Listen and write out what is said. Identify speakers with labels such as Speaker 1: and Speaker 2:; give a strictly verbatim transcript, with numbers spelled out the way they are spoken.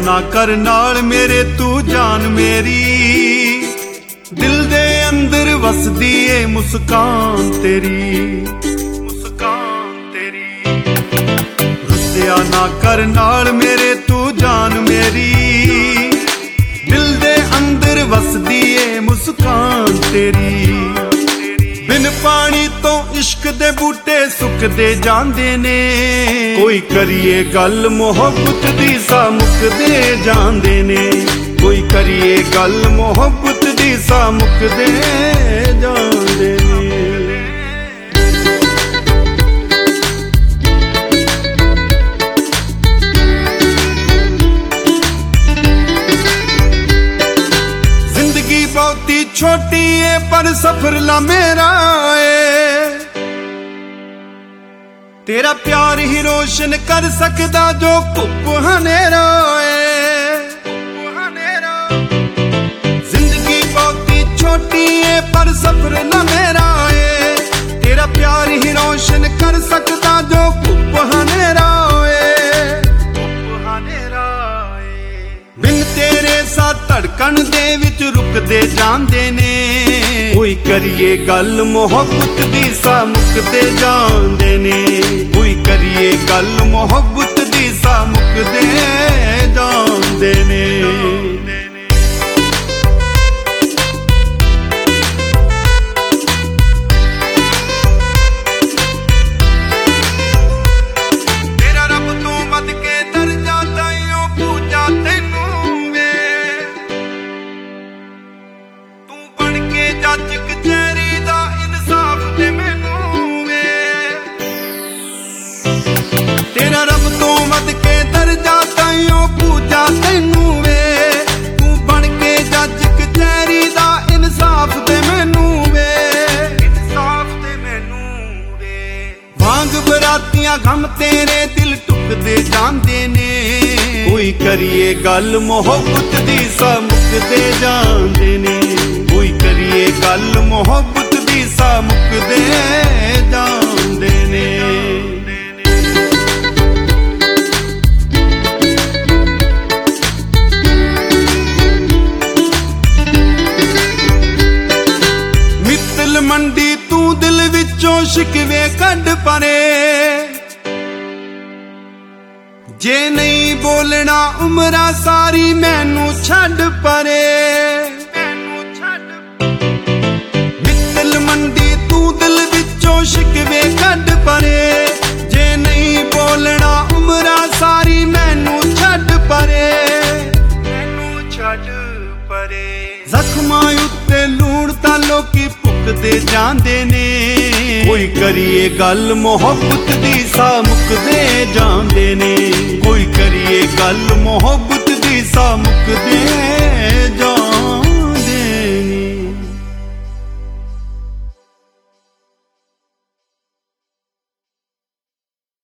Speaker 1: ना कर नाल मेरे तू जान मेरी, दिल दे अंदर वसदी ए मुस्कान तेरी, मुस्कान तेरी। रुसिया ना कर नाल मेरे तू जान मेरी, दिल दे अंदर वसदी ए मुस्कान तेरी। बिन पानी तो इश्क दे बूटे सुकदे जांदे ने, कोई करिए गल मोहब्बत दी सा मुकदे जांदे ने, कोई करिए गल मोहब्बत दी सा मुकदे जांदे ने। जिंदगी बहुती छोटी है पर सफर ला मेरा है, तेरा प्यार ही रोशन कर सकदा जो धुप हनेरा है। जिंदगी बहुती छोटी है पर सफर ला मेरा है, तेरा प्यार ही रोशन कर सकदा जो धुप हनेरा है। बिन तेरे सा धड़कन दे विच रुकदे जांदे ने, कोई करिए गल मोहब्बत दी सा मुकदे जांदे ने, कोई करिए गल मोहब्बत दी सा मुकदे जांदे ने। तेरा रब तू वध के दर्जा ताईओ पूजा तैनू वे, तू बन के जज कचहरी दा इंसाफ दे मैनू वे। तेरा रब तो वध के दर्जा ताईओ पूजा तैनू वे, तू बन के जज कचहरी दा इंसाफ दे मैनू वे, इंसाफ दे मैनू वे। वांग बरातियां गम तेरे दिल टुकदे जांदे ने, कोई करिए गल मोहब्बत दी सा मुकदे जांदे ने, कोई करिए गल मोहब्बत दी सा मुकदे जांदे ने। मित्तल मंडी तू दिल विचों शिकवे कढ परे, जे नहीं बोलना उमरा सारी मैनू छड्ड परे। मित्तल मंडी तू दिल विचों शिकवे कढ परे, जे नहीं बोलना उमरा सारी मैनू छड्ड परे, मैनू छड्ड परे। जख्मां उत्ते लूण तां लोकी भुकदे जांदे ने, कोई करिए गल मोहब्बत दी सा मुकदे जांदे ने, कोई करिए गल मोहब्बत दी सा मुकदे